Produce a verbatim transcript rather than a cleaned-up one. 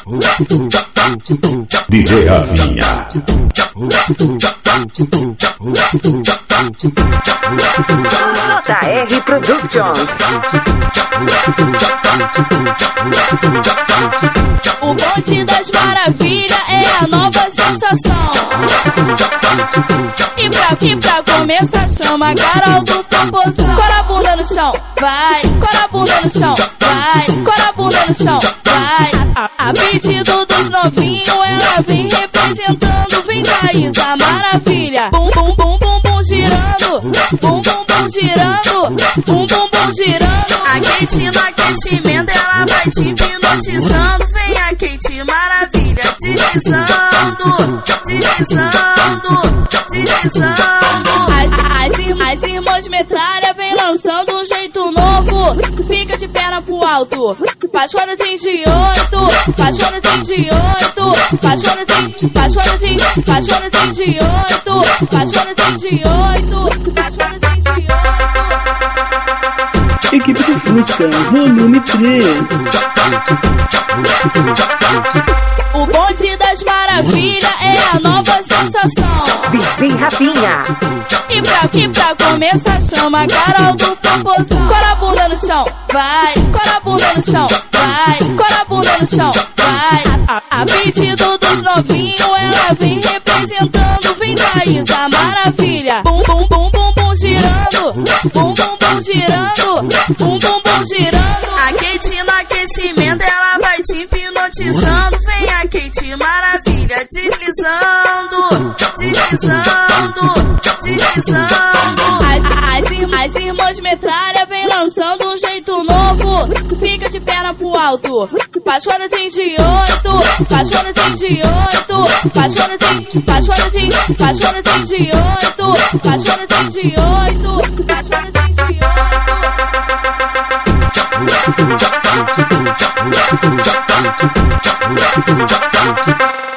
D J Rafinha. J R Productions. O bonde das maravilhas é a nova sensação. E pra, e pra começar chama a Carol do Popozão. Cora a bunda no chão, vai. Cora a bunda no chão, vai. Cora a bunda no chão, vai. A, a pedido dos novinhos ela vem representando. Vem Thaís, a maravilha. Bum, bum, bum, bum, bum, girando. Bum, bum, bum, girando. Bum, bum, bum, girando. A Kate no aquecimento ela vai te hipnotizando. Vem a Kate maravilha, deslizando, deslizando, deslizando. As, as, ir, as irmãs metralha vem lançando um jeito novo. Fica de perna pro alto, paixonadinho de oito, paixonadinho de oito, paixonadinho, paixonadinho, paixonadinho de oito, paixonadinho de oito, paixonadinho de oito. Equipe do Fusca, volume três. O bonde das maravilhas é a nova sensação. D J Rafinha. E pra, e pra começar chama a Carol do Popozão. Cora a bunda no chão, vai. Cora a bunda no chão, vai. Cora a bunda no chão, vai. A, a pedido dos novinhos ela vem representando. Vem Thaís, a maravilha. Bum, bum, bum, bum, bum, girando. Bum, bum, bum, girando. Bum, bum, bum, girando. A Kate no aquecimento ela vai te hipnotizando. Vem a Kate maravilha, deslizando, deslizando, deslizando. As, as, ir, as irmãs metralha vem lançando um jeito novo. Fica de perna pro alto, paixonadinho de oito, paixonadinho de oito, paixonadinho, paixonadinho, paixonadinho de oito, paixonadinho de oito, paixonadinho de oito.